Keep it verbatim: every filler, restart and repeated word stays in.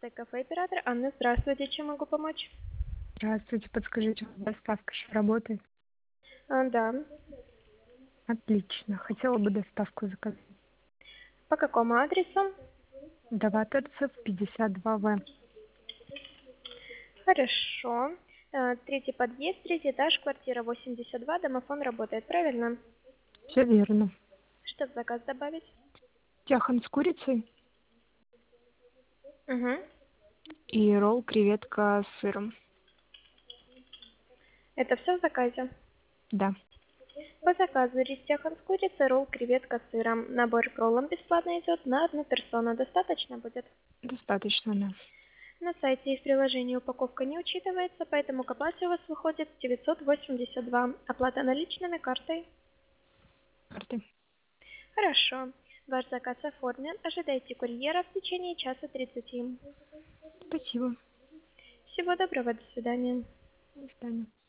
Алсай кафе, оператор Анна. Здравствуйте, чем могу помочь? Здравствуйте, подскажите, доставка еще работает? А, да. Отлично. Хотела бы доставку заказать. По какому адресу? Даваторцев, пятьдесят два В. Хорошо. Э, Третий подъезд, третий этаж, квартира восемьдесят два, домофон работает, правильно? Все верно. Что в заказ добавить? Тяхан с курицей Угу. и ролл креветка с сыром. Это все в заказе? Да, По заказу рис тяхан с курицей, ролл, креветка с сыром. Набор к роллам бесплатно идет на одну персону. Достаточно будет? достаточно, да. На сайте и в приложении упаковка не учитывается, поэтому к оплате у вас выходит девятьсот восемьдесят два. Оплата наличными, картой. Карты. Хорошо. Ваш заказ оформлен. Ожидайте курьера в течение часа тридцати. Спасибо. Всего доброго, до свидания. До свидания.